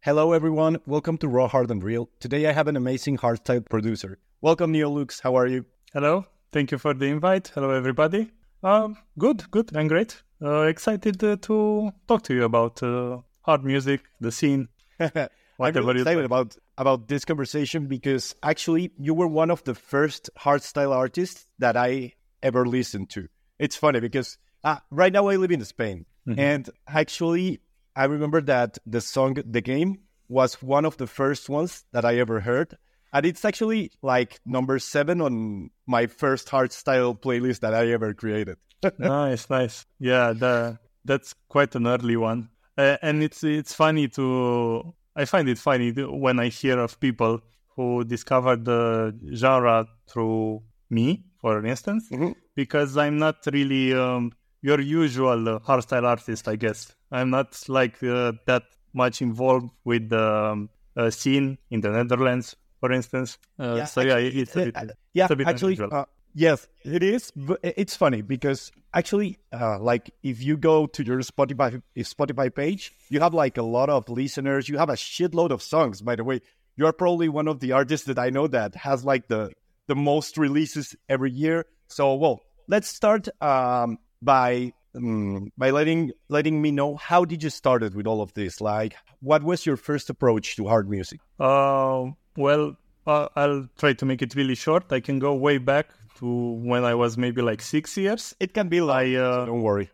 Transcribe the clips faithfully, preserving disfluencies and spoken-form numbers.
Hello everyone, welcome to Raw, Hard and Real. Today I have an amazing hardstyle producer. Welcome Neo Lux, how are you? Hello, thank you for the invite. Hello everybody. Um, good, good, I'm great. Uh, excited uh, to talk to you about uh, hard music, the scene. I'm really excited about, about this conversation because actually you were one of the first hardstyle artists that I ever listened to. It's funny because uh, right now I live in Spain mm-hmm. and actually I remember that the song The Game was one of the first ones that I ever heard. And it's actually like number seven on my first hardstyle playlist that I ever created. Nice, nice. Yeah, the, that's quite an early one. Uh, and it's it's funny to... I find it funny when I hear of people who discovered the genre through me, for instance, mm-hmm. because I'm not really um, your usual uh, hardstyle artist, I guess. I'm not like uh, that much involved with the um, uh, scene in the Netherlands, for instance. Uh, yeah, so actually, yeah, it's a bit, uh, yeah, it's a bit actually, uh, yes, it is. But it's funny because actually, uh, like if you go to your Spotify Spotify page, you have like a lot of listeners. You have a shitload of songs. By the way, you are probably one of the artists that I know that has like the the most releases every year. So, well, let's start um, by. Um, by letting letting me know how did you started with all of this? Like, what was your first approach to hard music? Uh, well, uh, I'll try to make it really short. I can go way back to when I was maybe like six years. It can be like, uh, so don't worry.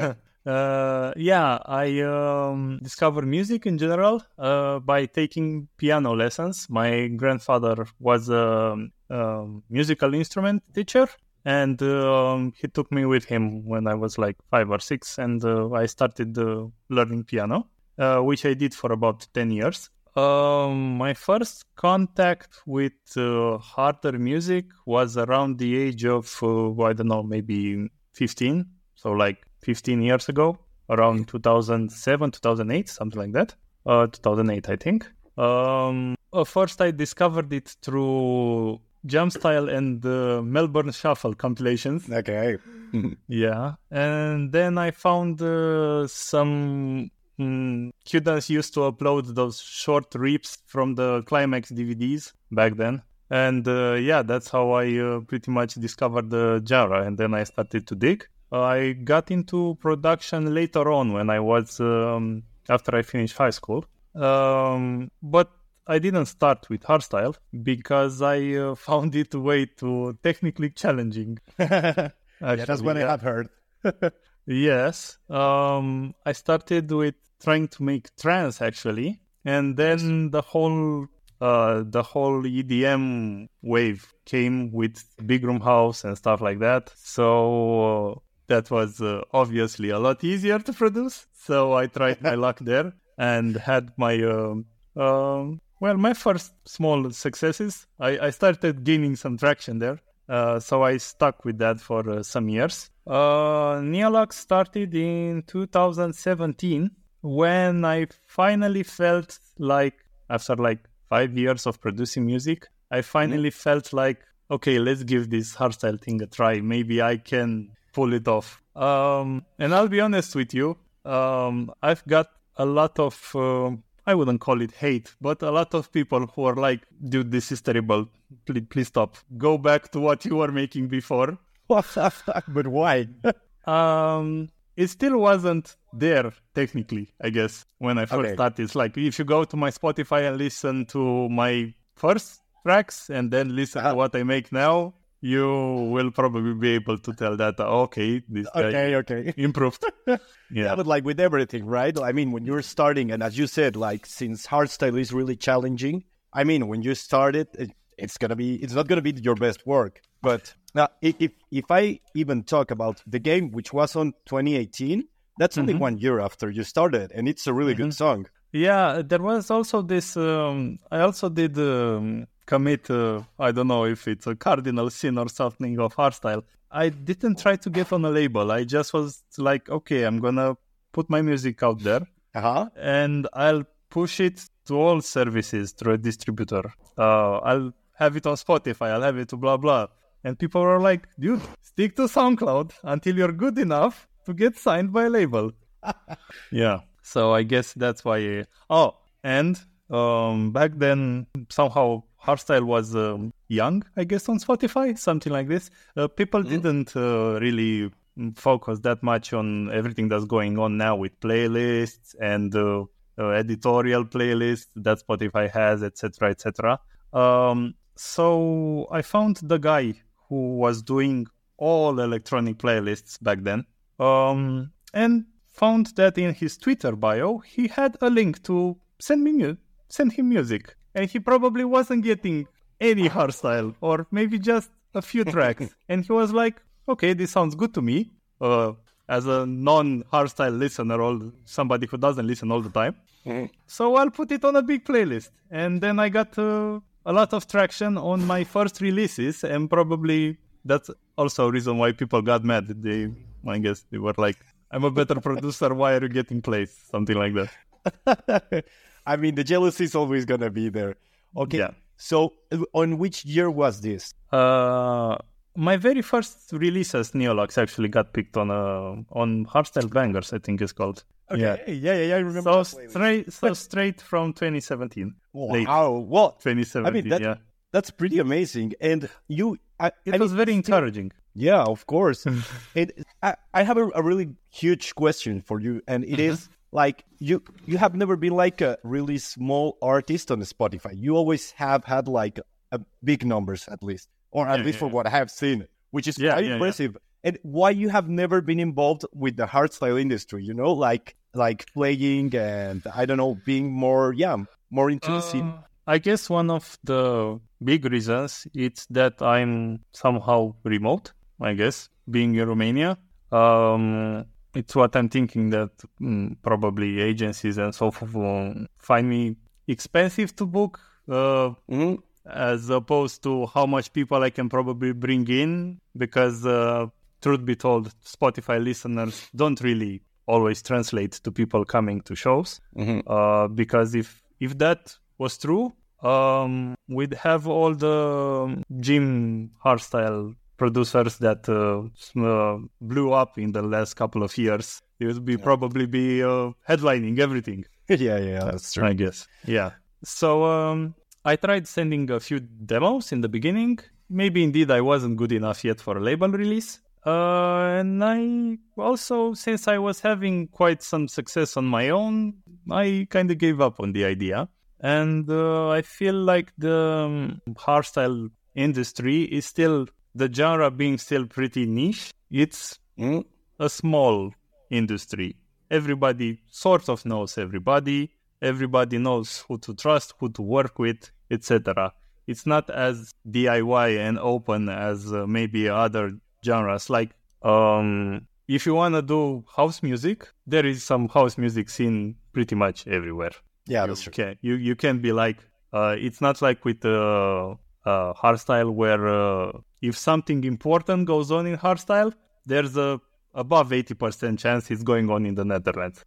uh, yeah, I um, discovered music in general uh, by taking piano lessons. My grandfather was a, a musical instrument teacher. And um, he took me with him when I was like five or six, and uh, I started uh, learning piano, uh, which I did for about ten years. Um, my first contact with uh, harder music was around the age of, uh, I don't know, maybe fifteen. So like fifteen years ago, around two thousand seven, two thousand eight, something like that. Uh, two thousand eight, I think. Um, uh, first, I discovered it through Jamstyle and the Melbourne Shuffle compilations. Okay. Yeah. And then I found uh, some... Um, Q-Dance used to upload those short rips from the Climax D V Ds back then. And uh, yeah, that's how I uh, pretty much discovered the genre. And then I started to dig. Uh, I got into production later on when I was... Um, after I finished high school. Um, but I didn't start with hardstyle because I uh, found it way too technically challenging. Actually, yeah, that's what yeah. I have heard. Yes. Um, I started with trying to make trance actually, and then the whole uh, the whole E D M wave came with Big Room House and stuff like that. So uh, that was uh, obviously a lot easier to produce. So I tried my luck there and had my um, um, well, my first small successes. I, I started gaining some traction there. Uh, so I stuck with that for uh, some years. Uh, Neo Lux started in two thousand seventeen when I finally felt like, after like five years of producing music, I finally mm-hmm. felt like, okay, let's give this hardstyle thing a try. Maybe I can pull it off. Um, and I'll be honest with you, um, I've got a lot of... Uh, I wouldn't call it hate, but a lot of people who are like, dude, this is terrible. Please, please stop. Go back to what you were making before. But why? um, it still wasn't there, technically, I guess, when I first okay. started. It's like, if you go to my Spotify and listen to my first tracks and then listen uh-huh. to what I make now, you will probably be able to tell that, okay, this guy okay, okay. improved. yeah. yeah, but like with everything, right? I mean, when you're starting, and as you said, like since hardstyle is really challenging, I mean, when you start it, it it's gonna be, it's not gonna be your best work. But now, if if I even talk about The Game, which was on twenty eighteen, that's only mm-hmm. one year after you started, and it's a really mm-hmm. good song. Yeah, there was also this. Um, I also did. Um, commit, uh, I don't know if it's a cardinal sin or something of hardstyle. I didn't try to get on a label. I just was like, okay, I'm going to put my music out there uh-huh. and I'll push it to all services through a distributor. Uh, I'll have it on Spotify. I'll have it to blah, blah. And people were like, dude, stick to SoundCloud until you're good enough to get signed by a label. yeah. So I guess that's why... Uh, oh, And um, back then, somehow hardstyle was um, young, I guess, on Spotify, something like this. Uh, people mm-hmm. didn't uh, really focus that much on everything that's going on now with playlists and uh, uh, editorial playlists that Spotify has, et cetera, et cetera. Um, so I found the guy who was doing all electronic playlists back then, um, and found that in his Twitter bio he had a link to send me mu- send him music, and he probably wasn't getting any hardstyle or maybe just a few tracks, and he was like, okay, this sounds good to me. Uh, as a non-hardstyle listener, or somebody who doesn't listen all the time. Mm-hmm. So I'll put it on a big playlist. And then I got uh, a lot of traction on my first releases, and probably that's also a reason why people got mad. They, I guess they were like, I'm a better producer, why are you getting plays? Something like that. I mean, the jealousy is always going to be there. Okay, yeah. So on which year was this? Uh... My very first release as Neolux actually got picked on a on Hardstyle Bangers, I think it's called. Okay, yeah, yeah, yeah, yeah I remember. So straight, so straight from twenty seventeen. Wow, what? twenty seventeen, I mean, that, yeah. That's pretty amazing. And you, I, it I was mean, very encouraging. Yeah, of course. and I, I have a, a really huge question for you, and it mm-hmm. is like you, you have never been like a really small artist on Spotify. You always have had like a, a big numbers at least. Or at yeah, least yeah, for yeah. what I have seen, which is yeah, quite yeah, impressive. Yeah. And why you have never been involved with the hardstyle industry, you know, like like playing and, I don't know, being more, yeah, more into uh, the scene? I guess one of the big reasons is that I'm somehow remote, I guess, being in Romania. Um, it's what I'm thinking that mm, probably agencies and so forth find me expensive to book. Uh, mm-hmm. As opposed to how much people I can probably bring in, because uh, truth be told, Spotify listeners don't really always translate to people coming to shows. Mm-hmm. Uh, because if if that was true, um, we'd have all the gym hardstyle producers that uh, uh, blew up in the last couple of years. It would be yeah. probably be uh, headlining everything. yeah, yeah, that's true. I guess. Yeah. So. Um, I tried sending a few demos in the beginning. Maybe indeed I wasn't good enough yet for a label release. Uh, and I also, since I was having quite some success on my own, I kind of gave up on the idea. And uh, I feel like the um, hardstyle industry is still, the genre being still pretty niche. It's mm. a small industry. Everybody sort of knows everybody. Everybody knows who to trust, who to work with, et cetera. It's not as D I Y and open as uh, maybe other genres. Like, um, if you want to do house music, there is some house music scene pretty much everywhere. Yeah, that's you true. Can, you, you can be like, uh, it's not like with uh, uh, hardstyle where uh, if something important goes on in hardstyle, there's a above eighty percent chance it's going on in the Netherlands.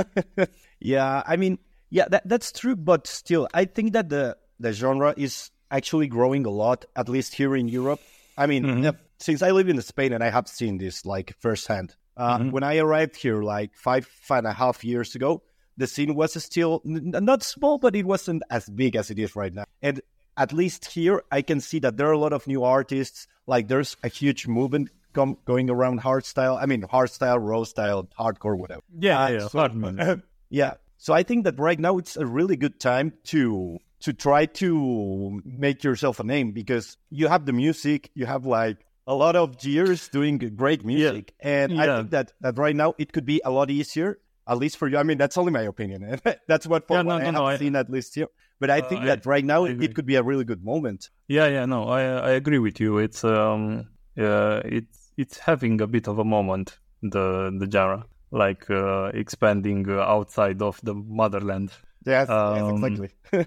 yeah, I mean, Yeah, that, that's true, but still, I think that the, the genre is actually growing a lot, at least here in Europe. I mean, mm-hmm. since I live in Spain and I have seen this like firsthand, uh, mm-hmm. when I arrived here like five, five and a half years ago, the scene was still n- not small, but it wasn't as big as it is right now. And at least here, I can see that there are a lot of new artists. Like there's a huge movement com- going around hardstyle. I mean, hardstyle, raw style, hardcore, whatever. Yeah, uh, yeah, so, hard yeah. So I think that right now it's a really good time to to try to make yourself a name, because you have the music, you have like a lot of years doing great music. Yeah. And yeah. I think that, that right now it could be a lot easier, at least for you. I mean, that's only my opinion. That's what, for yeah, what no, I no, have no, seen I, at least here. But I think uh, that right now it, it could be a really good moment. Yeah, yeah, no, I I agree with you. It's um uh, it's it's having a bit of a moment, the the genre. Like uh, expanding uh, outside of the motherland. Yes, um, yes exactly.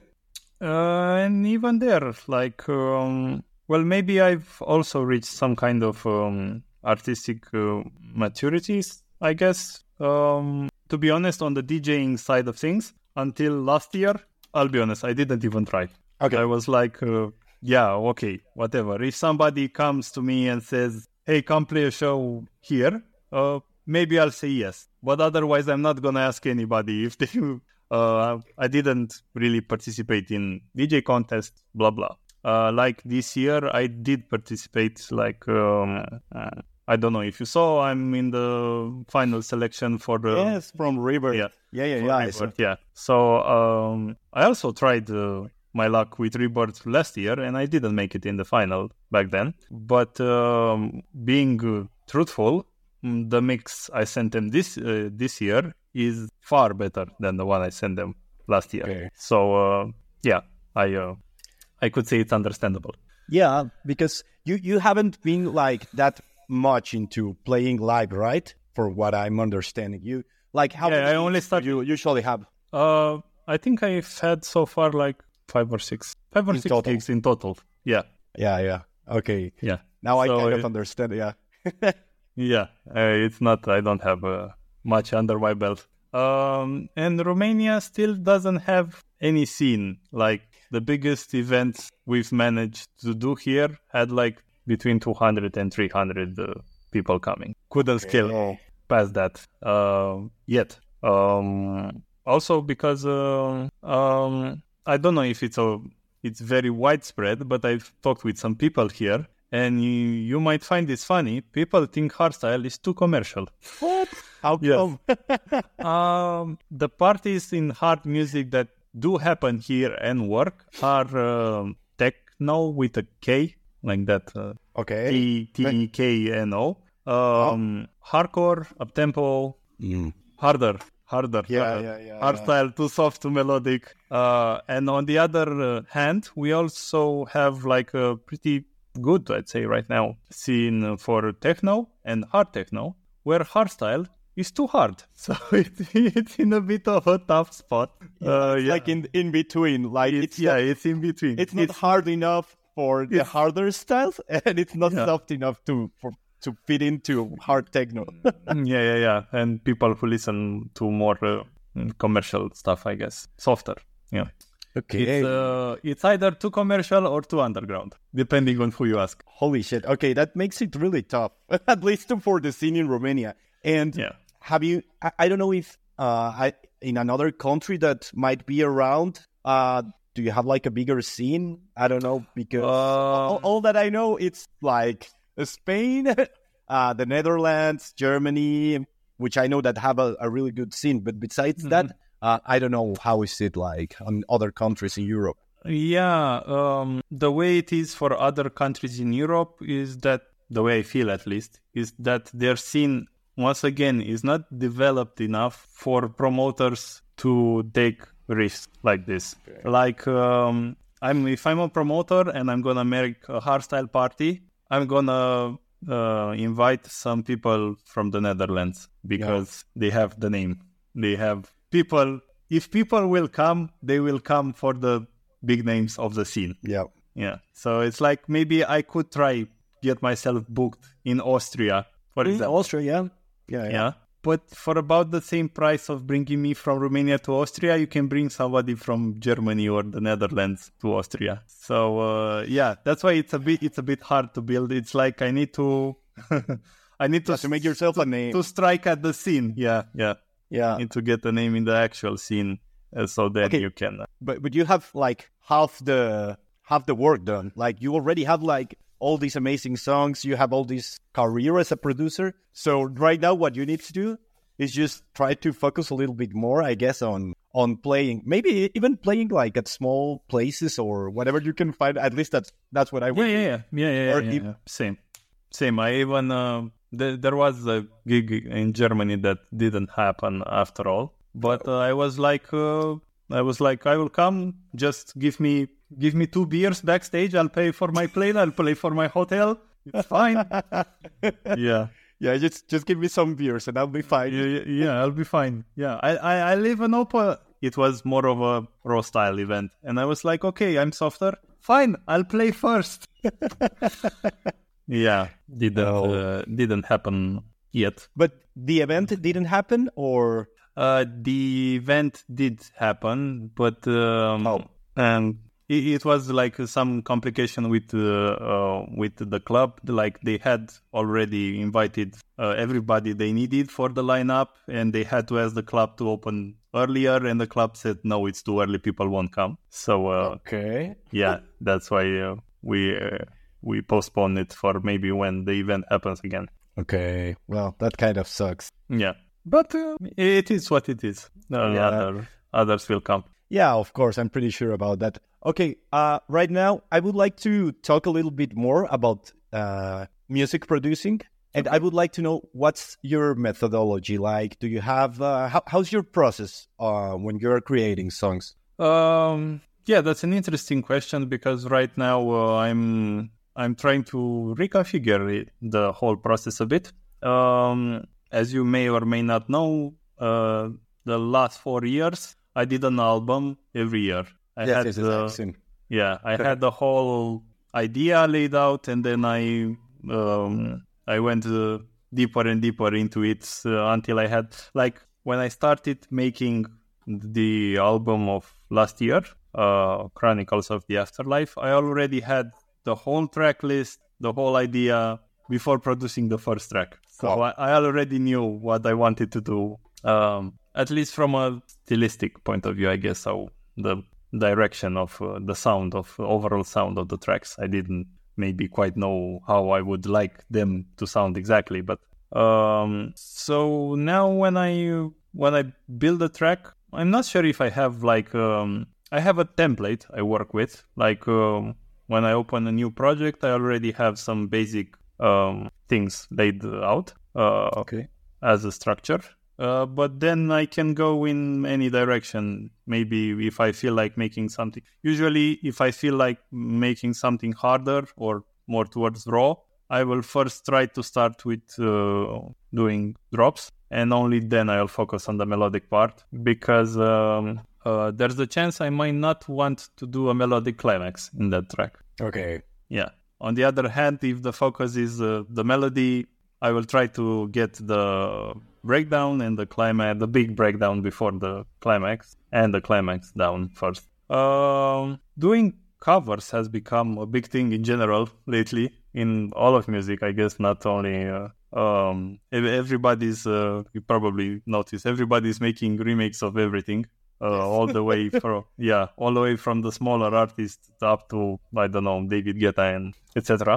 uh, and even there, like, um, well, maybe I've also reached some kind of um, artistic uh, maturities, I guess. Um, to be honest, on the DJing side of things, until last year, I'll be honest, I didn't even try. Okay. I was like, uh, yeah, okay, whatever. If somebody comes to me and says, hey, come play a show here, uh, maybe I'll say yes. But otherwise, I'm not going to ask anybody if they uh, I didn't really participate in D J contest, blah blah. Uh, like this year, I did participate. Like um, uh, I don't know if you saw, I'm in the final selection for the yes from River. Yeah, yeah, yeah, for yeah. I Rebirth, saw. yeah. So um, I also tried uh, my luck with Rebirth last year, and I didn't make it in the final back then. But um, being uh, truthful, mm, the mix I sent them this uh, this year is far better than the one I sent them last year. Okay. So uh, yeah, I uh, I could say it's understandable. Yeah, because you you haven't been like that much into playing live, right? For what I'm understanding, you like how Yeah, many I only gigs start- you usually have Uh, I think I've had so far like five or six, five or In six total. gigs in total. Yeah, yeah, yeah. Okay, yeah. now I So, kind uh, of understand. Yeah, Yeah, uh, it's not, I don't have uh, much under my belt. Um, and Romania still doesn't have any scene. Like the biggest events we've managed to do here had like between two hundred and three hundred uh, people coming. Couldn't scale Oh. past that uh, yet. Um, also because uh, um, I don't know if it's a it's very widespread, but I've talked with some people here, and you, you might find this funny. People think hardstyle is too commercial. What? How Yes. come? Um, the parties in hard music that do happen here and work are um techno with a K, like that. Uh, Okay. T T E K N O. Um, hardcore, uptempo, harder, harder. Yeah, harder. yeah, yeah, Hardstyle, too soft, too melodic. Uh, and on the other uh, hand, we also have like a pretty good, I'd say right now, scene for techno and hard techno, where hardstyle is too hard. So it, it's in a bit of a tough spot. Uh, It's yeah. like in in between. Like it's, it's, yeah, not, it's in between. it's not hard enough for the it's- harder styles, and it's not Yeah. soft enough to for to fit into hard techno. yeah, yeah, yeah. And people who listen to more uh, commercial stuff, I guess, softer. Yeah. Okay. It's uh, it's either too commercial or too underground, depending on who you ask. Holy shit. Okay, that makes it really tough, at least for the scene in Romania. And Yeah. have you, I, I don't know if uh, I in another country that might be around, uh, do you have like a bigger scene? I don't know, because all, Um, all that I know, it's like Spain, uh, the Netherlands, Germany, which I know that have a, a really good scene. But besides that, uh, I don't know how is it like on other countries in Europe. Yeah, um, the way it is for other countries in Europe is that, the way I feel at least, is that their scene, once again, is not developed enough for promoters to take risks like this. Okay. Like, um, I'm if I'm a promoter and I'm gonna make a hardstyle party, I'm gonna uh, invite some people from the Netherlands because they have the name. They have people. If people will come, they will come for the big names of the scene. Yeah. Yeah. So it's like maybe I could try get myself booked in Austria, for example. Austria, yeah. Yeah, Yeah. But for about the same price of bringing me from Romania to Austria, you can bring somebody from Germany or the Netherlands to Austria. So uh, yeah, that's why it's a bit it's a bit hard to build. It's like I need to I need to Yeah, to make yourself a name. to strike at the scene. Yeah, yeah. Yeah. Need to get the name in the actual scene, uh, so then Okay. you can. Uh, But but you have like half the half the work done. Like you already have like all these amazing songs. You have all this career as a producer. So right now, what you need to do is just try to focus a little bit more, I guess, on on playing. Maybe even playing like at small places or whatever you can find. At least that's that's what I would. Yeah, yeah, yeah, yeah, yeah, yeah, Or yeah, if- yeah. Same, same. I even uh, th- there was a gig in Germany that didn't happen after all. But uh, I was like, uh, I was like, I will come. Just give me, give me two beers backstage. I'll pay for my plane. I'll pay for my hotel. It's fine. yeah. Yeah, just just give me some beers and I'll be fine. Yeah, yeah, yeah, I'll be fine. Yeah, I, I, I live in Opa. It was more of a raw style event, and I was like, okay, I'm softer. Fine, I'll play first. yeah, didn't No. uh, didn't happen yet. But the event didn't happen, or Uh, the event did happen, but um, Oh. and it, it was like some complication with uh, uh, with the club. Like they had already invited uh, everybody they needed for the lineup, and they had to ask the club to open earlier, and the club said, no, it's too early, people won't come. So, uh, okay. yeah, that's why uh, we uh, we postpone it for maybe when the event happens again. Okay, well, that kind of sucks. Yeah, but uh, it is what it is. Uh, Yeah. other, others will come. Yeah, of course, I'm pretty sure about that. Okay, uh, right now, I would like to talk a little bit more about uh, music producing. And I would like to know, what's your methodology like? Do you have, uh, how, how's your process uh, when you're creating songs? Um, yeah, that's an interesting question because right now uh, I'm I'm trying to reconfigure it, the whole process a bit. Um, as you may or may not know, uh, the last four years I did an album every year. I yes, had yes, the, I've seen. yeah, I had the whole idea laid out, and then I um, I went uh, deeper and deeper into it uh, until I had, like, when I started making the album of last year, uh, Chronicles of the Afterlife, I already had the whole track list, the whole idea before producing the first track. So Wow. I, I already knew what I wanted to do, um, at least from a stylistic point of view, I guess. So the direction of uh, the sound, of overall sound of the tracks, I didn't maybe quite know how I would like them to sound exactly. But um, so now when I when I build a track, I'm not sure if I have like um, I have a template I work with. Like um, when I open a new project, I already have some basic um, things laid out uh, Okay. as a structure. Uh, but then I can go in any direction. Maybe if I feel like making something. Usually, if I feel like making something harder or more towards raw, I will first try to start with uh, doing drops, and only then I'll focus on the melodic part, because um, uh, there's a chance I might not want to do a melodic climax in that track. Okay. Yeah. On the other hand, if the focus is uh, the melody, I will try to get the breakdown and the climax, the big breakdown before the climax, and the climax down first. Um, doing covers has become a big thing in general lately in all of music, I guess. Not only uh, um, ev- everybody's. Uh, you probably noticed everybody's making remakes of everything. Uh, all the way from yeah, all the way from the smaller artists up to, I don't know, David Guetta and et cetera.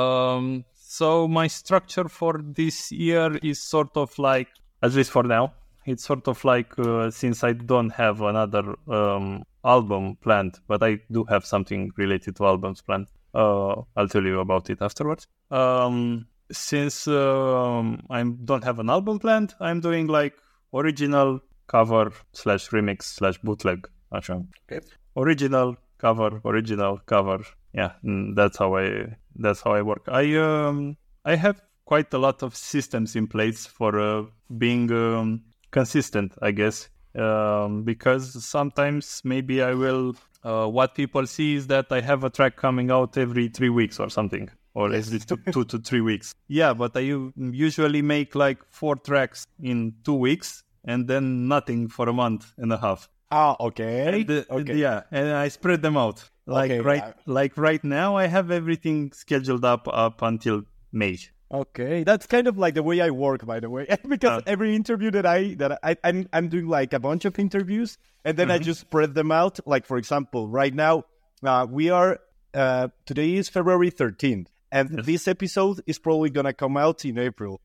Um, so my structure for this year is sort of like, at least for now, it's sort of like uh, since I don't have another um, album planned, but I do have something related to albums planned. Uh, I'll tell you about it afterwards. Um, since um, I don't have an album planned, I'm doing like original, cover slash remix slash bootleg. Așa. Okay. Original, cover, original, cover. Yeah, mm, that's how I that's how I work. I um I have quite a lot of systems in place for uh, being um, consistent, I guess. Um, because sometimes maybe I will. Uh, what people see is that I have a track coming out every three weeks or something, or every two, two to three weeks. Yeah, but I u- usually make like four tracks in two weeks. And then nothing for a month and a half. Ah, okay. The- okay. Yeah, and I spread them out. Like Okay, right, uh, like right now, I have everything scheduled up up until May. Okay, that's kind of like the way I work, by the way, because Uh. every interview that I that I I'm, I'm doing like a bunch of interviews, and then I just spread them out. Like for example, right now uh, we are uh, today is February thirteenth, and Yes. this episode is probably gonna come out in April.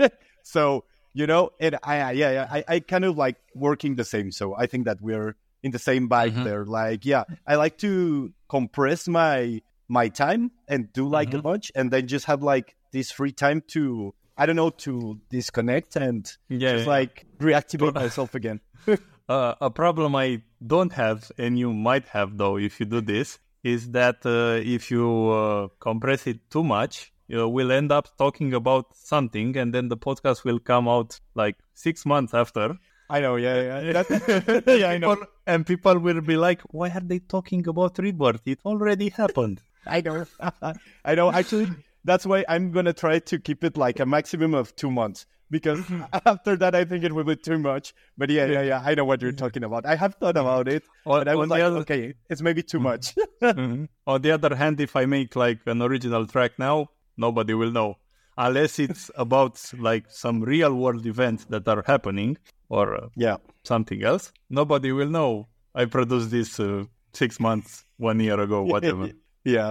So you know, and I I- yeah yeah I, I kind of like working the same. So I think that we're in the same vibe Mhm. there. Like yeah, I like to compress my my time and do like Mhm. a bunch, and then just have like this free time to I don't know to disconnect and Yeah, just yeah. like reactivate myself again. Uh, a problem I don't have, and you might have though if you do this, is that uh, if you uh, compress it too much, you will end up talking about something, and then the podcast will come out like six months after. I know, yeah, yeah, that, yeah, I know, People- and people will be like, "Why are they talking about Rebirth? It already happened." I know, I know. Actually, that's why I'm gonna try to keep it like a maximum of two months. Because after that, I think it will be too much. But yeah, yeah, yeah, I know what you're talking about. I have thought about it, On- but I was on the like, other- okay, it's maybe too much. Mhm. On the other hand, if I make like an original track now, nobody will know. Unless it's about like some real world events that are happening, or uh, yeah. something else, nobody will know I produced this uh, six months, one year ago, whatever. yeah.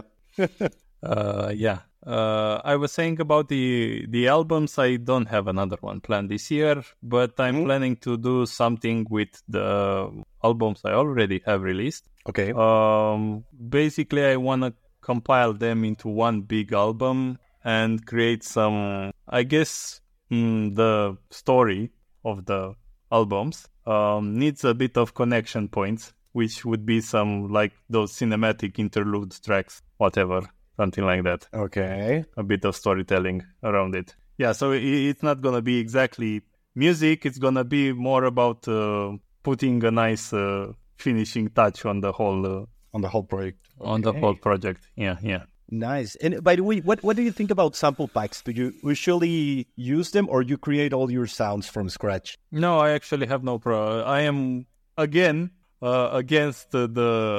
uh, yeah. Uh, I was saying about the the albums. I don't have another one planned this year, but I'm mm-hmm. planning to do something with the albums I already have released. Okay. Um, basically, I want to compile them into one big album and create some, I guess, mm, the story of the albums um, needs a bit of connection points, which would be some like those cinematic interlude tracks, whatever, something like that. Okay. A bit of storytelling around it. Yeah, so it, it's not going to be exactly music. It's going to be more about uh, putting a nice uh, finishing touch on the whole... Uh, on the whole project. Okay. On the whole project, yeah, yeah. Nice. And by the way, what, what do you think about sample packs? Do you usually use them or you create all your sounds from scratch? No, I actually have no pro. I am, again, uh, against uh,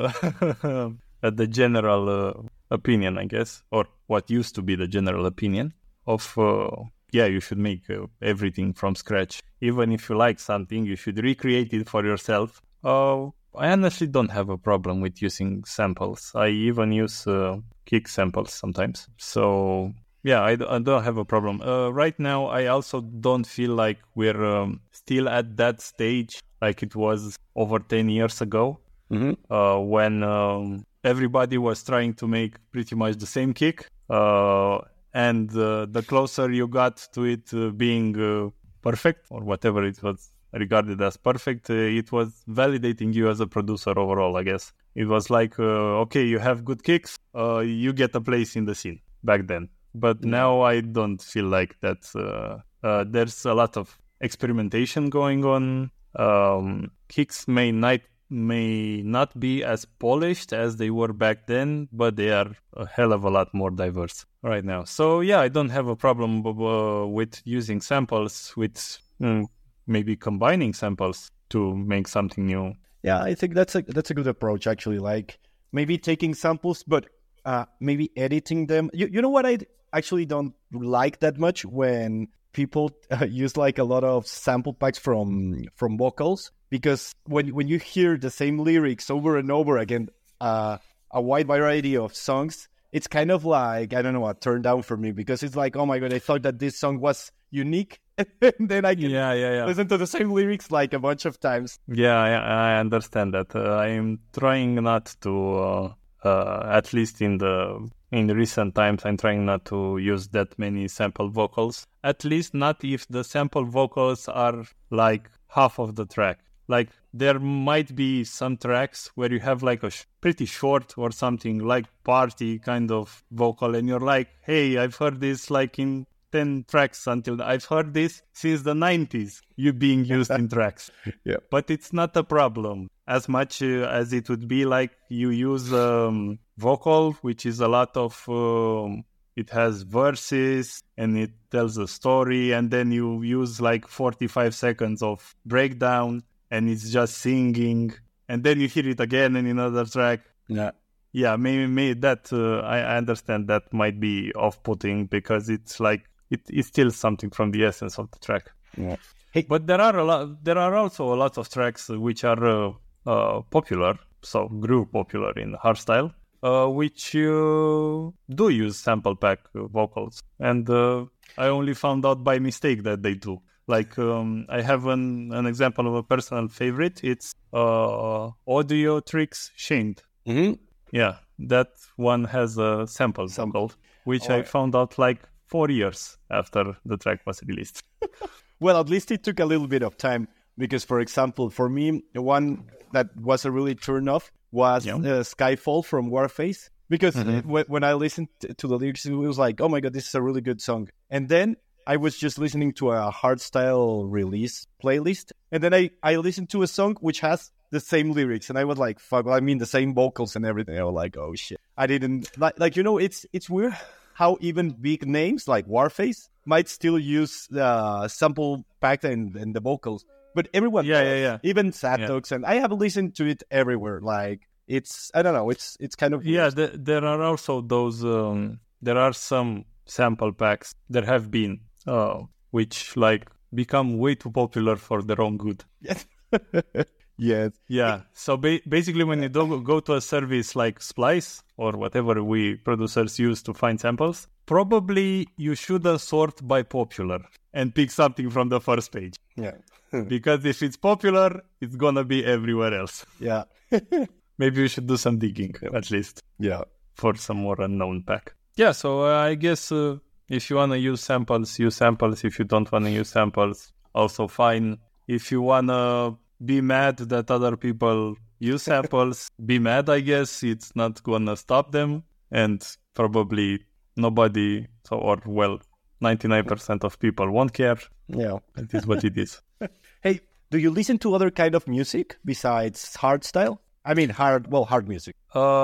the uh, the general uh, opinion, I guess, or what used to be the general opinion of, uh, yeah, you should make uh, everything from scratch. Even if you like something, you should recreate it for yourself. Uh, I honestly don't have a problem with using samples. I even use uh, kick samples sometimes. So, yeah, I, d- I don't have a problem. Uh, right now, I also don't feel like we're um, still at that stage like it was over ten years ago, mm-hmm. uh, when um, everybody was trying to make pretty much the same kick. Uh, and uh, the closer you got to it uh, being uh, perfect, or whatever it was regarded as perfect, uh, it was validating you as a producer overall, I guess. It was like, uh, okay, you have good kicks, uh, you get a place in the scene back then. But yeah. now I don't feel like that. Uh, uh, there's a lot of experimentation going on. Um, kicks may not, may not be as polished as they were back then, but they are a hell of a lot more diverse right now. So yeah, I don't have a problem uh, with using samples, with... Mm, maybe combining samples to make something new. Yeah, I think that's a that's a good approach, actually. Like maybe taking samples, but uh, maybe editing them. You you know what I actually don't like that much when people uh, use like a lot of sample packs from from vocals, because when when you hear the same lyrics over and over again, uh, a wide variety of songs, it's kind of like, I don't know, a turn down for me, because it's like, oh my god, I thought that this song was unique. And then I can yeah, yeah, yeah. listen to the same lyrics like a bunch of times. Yeah, I, I understand that. Uh, I'm trying not to, uh, uh, at least in the in recent times, I'm trying not to use that many sample vocals. At least not if the sample vocals are like half of the track. Like there might be some tracks where you have like a sh- pretty short or something like party kind of vocal, and you're like, hey, I've heard this like in ten tracks until I've heard this since the nineties, you being used in tracks. Yeah. But it's not a problem as much uh, as it would be like you use um, vocal, which is a lot of, um, it has verses and it tells a story, and then you use like forty-five seconds of breakdown and it's just singing, and then you hear it again in another track. Yeah. Yeah, maybe, maybe that, uh, I, I understand that might be off-putting, because it's like, It, it's still something from the essence of the track. Yeah. Hey. But there are a lot. There are also a lot of tracks which are uh, uh, popular, so grew popular in hardstyle, uh, which uh, do use sample pack vocals, and uh, I only found out by mistake that they do. Like um, I have an, an example of a personal favorite. It's uh, Audio Tricks Shamed. Mm-hmm. Yeah, that one has a sample vocal, which oh, I found out like four years after the track was released. Well, at least it took a little bit of time, because, for example, for me, the one that was a really turn off was yeah. uh, Skyfall from Warface, because mm-hmm. w- when I listened to the lyrics, it was like, oh my god, this is a really good song. And then I was just listening to a hardstyle release playlist, and then I, I listened to a song which has the same lyrics, and I was like, fuck, well, I mean the same vocals and everything. I was like, oh shit. I didn't, like, like you know, it's it's weird how even big names like Warface might still use the uh, sample pack and, and the vocals, but everyone, yeah, does. yeah, yeah, even Satox, yeah. and I have listened to it everywhere. Like it's, I don't know, it's it's kind of yeah. The, there are also those. Um, there are some sample packs. There have been, uh, which like become way too popular for their own good. Yes. Yes. Yeah. So ba- basically, when you do go to a service like Splice or whatever we producers use to find samples, probably you shouldn't sort by popular and pick something from the first page. Yeah. Because if it's popular, it's gonna be everywhere else. Yeah. Maybe we should do some digging, at least, Yeah. for some more unknown pack. Yeah, so uh, I guess uh, if you want to use samples, use samples. If you don't want to use samples, also fine. If you want to be mad that other people use samples, be mad, I guess. It's not going to stop them. And probably nobody, so or well, ninety-nine percent of people won't care. Yeah. That is what it is. Hey, do you listen to other kind of music besides hardstyle? I mean, hard, well, hard music.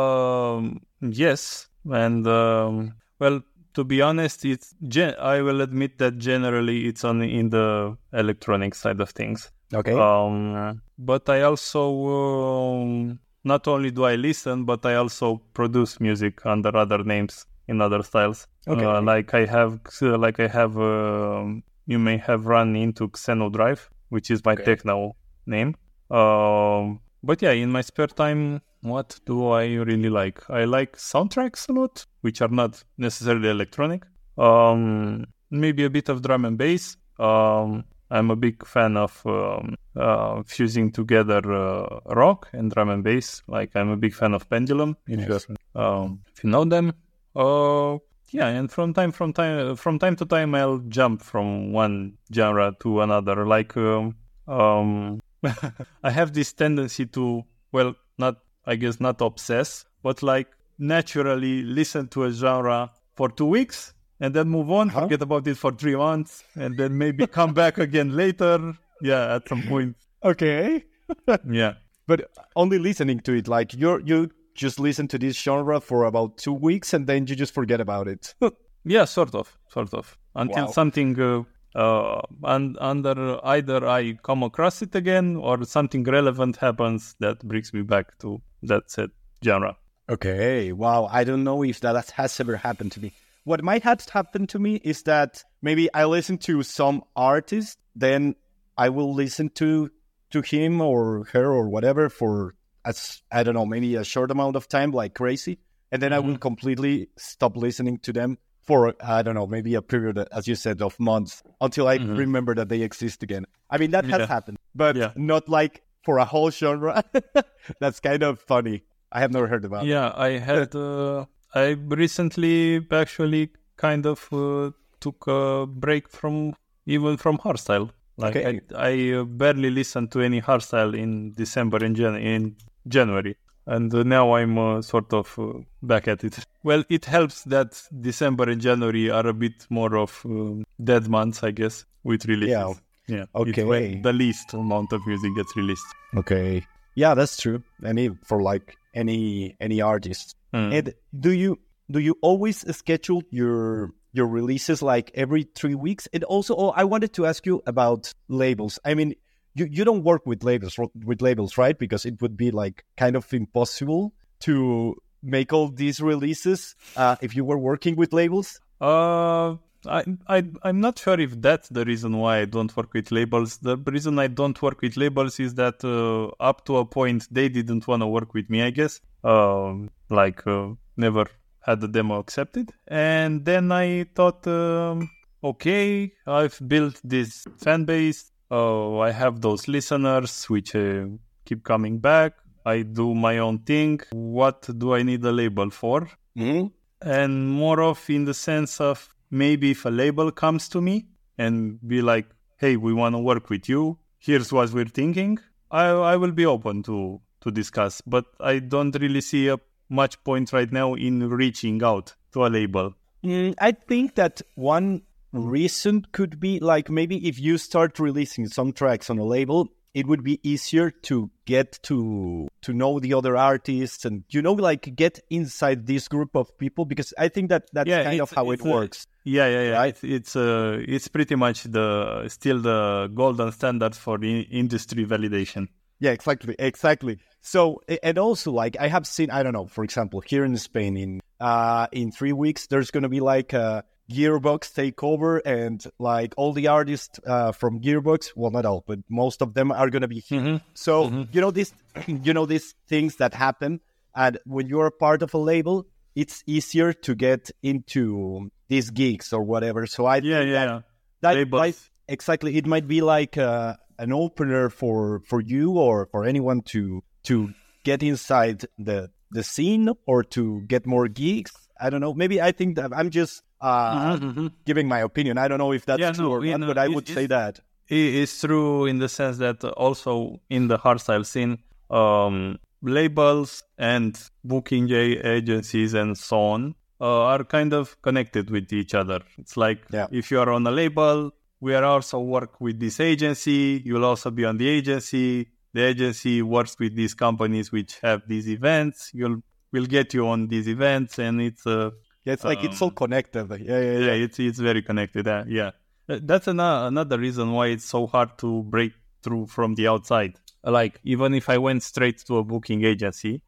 Um, yes. And, um, well, to be honest, it's gen- I will admit that generally it's only in the electronic side of things. Okay. Um, but I also, um, not only do I listen, but I also produce music under other names in other styles. Okay. Uh, like I have, like I have, um you may have run into Xenodrive, which is my Okay. techno name. Um, but yeah, in my spare time, what do I really like? I like soundtracks a lot, which are not necessarily electronic. Um, maybe a bit of drum and bass. Um, I'm a big fan of um, uh, fusing together uh, rock and drum and bass. Like I'm a big fan of Pendulum, if, Yes. you, um, if you know them. Uh, yeah, and from time from time from time to time, I'll jump from one genre to another. Like um, um, I have this tendency to, well, not I guess not obsess, but like naturally listen to a genre for two weeks and then move on, Huh? forget about it for three months, and then maybe come back again later. Yeah, at some point. Okay. Yeah. But only listening to it, like you're you just listen to this genre for about two weeks and then you just forget about it. Yeah, sort of, sort of. Until Wow. something uh, uh, un- under either I come across it again or something relevant happens that brings me back to that said genre. Okay, wow. I don't know if that has ever happened to me. What might have happened to me is that maybe I listen to some artist, then I will listen to to him or her or whatever for, as I don't know, maybe a short amount of time, like crazy. And then I will completely stop listening to them for, I don't know, maybe a period, as you said, of months until I Mhm. remember that they exist again. I mean, that has Yeah. happened, but Yeah. not like for a whole genre. That's kind of funny. I have never heard about it. Yeah, I had. Uh, I recently actually kind of uh, took a break from even from hardstyle. Like Okay. I, I uh, barely listened to any hardstyle in December and Jan- in January, and uh, now I'm uh, sort of uh, back at it. Well, it helps that December and January are a bit more of um, dead months, I guess, with releases. Yeah. Yeah. Okay. It's when the least amount of music gets released. Okay. Yeah, that's true. Any for like any any artist. Mm. And do you do you always schedule your your releases like every three weeks? And also, oh, I wanted to ask you about labels. I mean, you, you don't work with labels with labels, right? Because it would be like kind of impossible to make all these releases uh, if you were working with labels. Uh, I, I, I'm not sure if that's the reason why I don't work with labels. The reason I don't work with labels is that uh, up to a point they didn't want to work with me, I guess. Um, like uh, never had the demo accepted. And then I thought, um, okay, I've built this fan base. Oh, I have those listeners which uh, keep coming back. I do my own thing. What do I need a label for? Mm-hmm. And more of in the sense of maybe if a label comes to me and be like, hey, we want to work with you, here's what we're thinking, I, I will be open to, to discuss. But I don't really see a much point right now in reaching out to a label. Mm, I think that one reason could be like maybe if you start releasing some tracks on a label, it would be easier to get to to know the other artists and, you know, like get inside this group of people, because I think that that's Yeah, kind of it's- how it it's a- works. Yeah, yeah, yeah. Right. It's it's, uh, it's pretty much the still the golden standard for the industry validation. Yeah, exactly, exactly. So, a- and also, like, I have seen, I don't know, for example, here in Spain, in uh, in three weeks, there's going to be like uh, Gearbox take over, and like all the artists uh, from Gearbox, well, not all, but most of them are gonna be here. Mm-hmm. So Mm-hmm. you know this, you know these things that happen, and when you're a part of a label, it's easier to get into these gigs or whatever. So I Yeah, think yeah, that, yeah. that Labels. might, exactly, it might be like uh, an opener for for you or for anyone to to get inside the the scene or to get more gigs. I don't know. Maybe I think that I'm just uh, Mm-hmm. giving my opinion. I don't know if that's Yeah, true no, or you not, know, but I it- would it's- say that. It- It's true in the sense that also in the hardstyle scene, um, labels and booking a- agencies and so on uh, are kind of connected with each other. It's like Yeah. if you are on a label, we are also work with this agency. You'll also be on the agency. The agency works with these companies which have these events. You'll will get you on these events, and it's uh, Yeah, it's like it's all um, connected. Yeah, yeah, yeah, yeah. it's it's very connected. Uh, yeah, Uh, that's another another reason why it's so hard to break through from the outside. Like even if I went straight to a booking agency,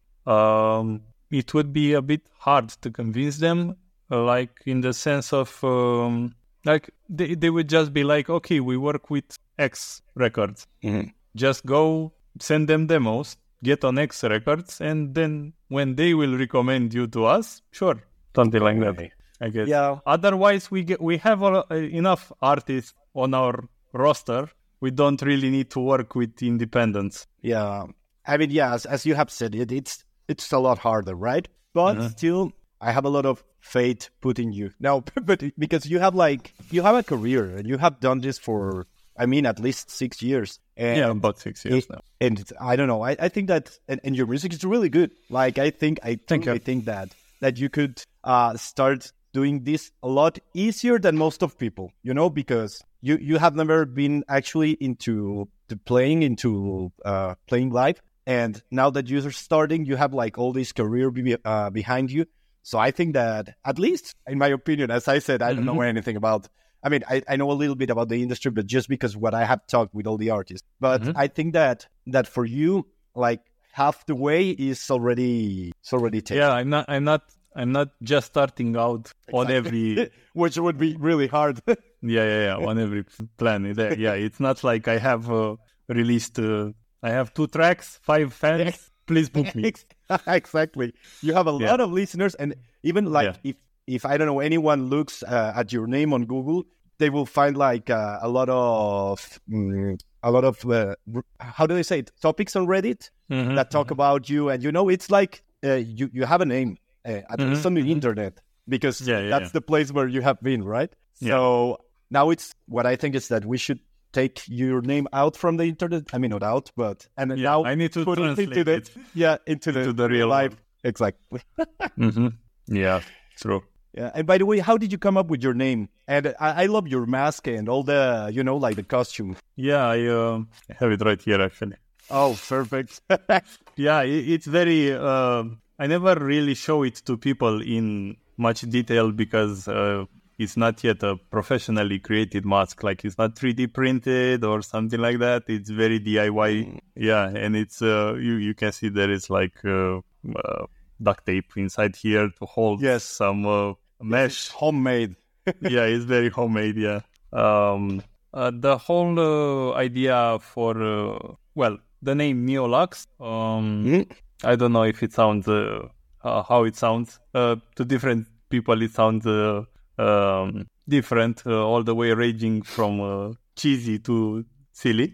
um, it would be a bit hard to convince them. uh, Like in the sense of um, like they they would just be like, okay, we work with X records. Just go send them demos, get on X records, and then when they will recommend you to us, sure, something like that. I guess. Yeah. Otherwise, we get we have uh, enough artists on our roster. We don't really need to work with independents. Yeah, I mean, yeah, as, as you have said, it, it's it's a lot harder, right? But Uh-huh. still, I have a lot of faith put in you now, but because you have like you have a career and you have done this for, I mean, at least six years. And Yeah, about six years it- now. And I don't know, I, I think that, and, and your music is really good. Like, I think, I Thank truly you. think that that you could uh, start doing this a lot easier than most of people, you know, because you, you have never been actually into the playing, into uh, playing live. And now that you're starting, you have like all this career be, uh, behind you. So I think that, at least in my opinion, as I said, I don't know anything about, I mean, I, I know a little bit about the industry, but just because what I have talked with all the artists. But Mhm. I think that that for you, like half the way is already, it's already taken. Yeah, I'm not. I'm not. I'm not just starting out on every. Which would be really hard. Yeah, yeah, yeah. On every plan. There. Yeah, it's not like I have uh, released. Uh, I have two tracks, five fans. Please book me. Exactly. You have a Yeah. lot of listeners, and even like Yeah. if if I don't know anyone looks uh, at your name on Google, they will find like uh, a lot of mm, a lot of uh, r- how do they say it, topics on Reddit Mhm. that talk about you, and you know it's like uh, you you have a name uh, at least on the internet because Mm-hmm. Yeah, yeah, that's yeah. the place where you have been, right? Yeah. So now it's what I think is that we should take your name out from the internet. I mean, not out, but and Yeah, now I need to put it into translate the it. yeah into the, into the real life. world. Exactly. hmm Yeah, true. Yeah. And by the way, how did you come up with your name? And I, I love your mask and all the you know like the costume. Yeah, I uh, have it right here actually. Oh, perfect. Yeah, it, it's very. um I never really show it to people in much detail because uh, it's not yet a professionally created mask. Like it's not three D printed or something like that. It's very D I Y. Yeah, and it's uh, you you can see there is like uh, uh, duct tape inside here to hold Yes. some uh, mesh. Homemade. Yeah, it's very homemade. Yeah. Um, uh, the whole uh, idea for uh, well, the name Neolux. Um, Mhm. I don't know if it sounds uh, uh, how it sounds uh, to different people. It sounds uh, um, different, uh, all the way ranging from uh, cheesy to silly.